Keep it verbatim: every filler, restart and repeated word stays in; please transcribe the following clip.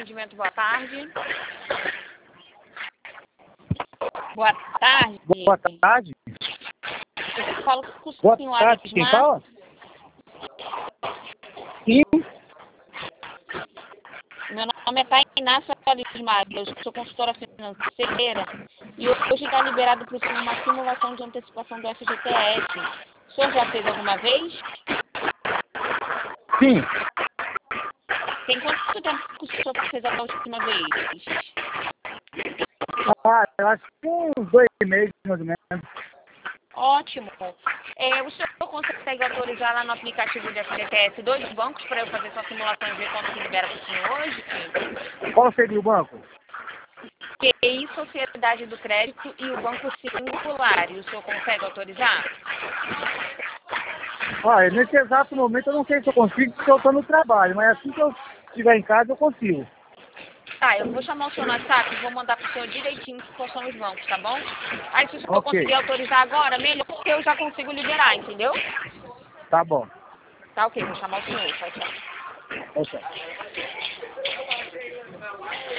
atendimento, boa tarde. Boa tarde. Boa tarde. Eu falo com o Boa senhor tarde, quem Alismar. fala? Sim. Meu nome é Tainácia Alismar, eu sou consultora financeira e hoje está liberado para o senhor uma simulação de antecipação do F G T S. O senhor já fez alguma vez? Sim. Tem quanto tempo que o senhor fez a última vez? Ah, eu acho que uns dois meses, mais ou menos. Ótimo. É, o senhor consegue autorizar lá no aplicativo de F G T S dois bancos para eu fazer sua simulação e ver quanto que libera para o senhor hoje? Qual seria o banco? Q I, Sociedade do Crédito e o Banco Singular. E o senhor consegue autorizar? Olha, nesse exato momento eu não sei se eu consigo, porque eu estou no trabalho, mas assim que eu estiver em casa eu consigo. Tá, eu vou chamar o senhor no WhatsApp e vou mandar para o senhor direitinho quais são os bancos, tá bom? Aí se o senhor Ok. conseguir autorizar agora, melhor, porque eu já consigo liberar, entendeu? Tá bom. Tá ok, vou chamar o senhor. Tchau, tchau. Ok.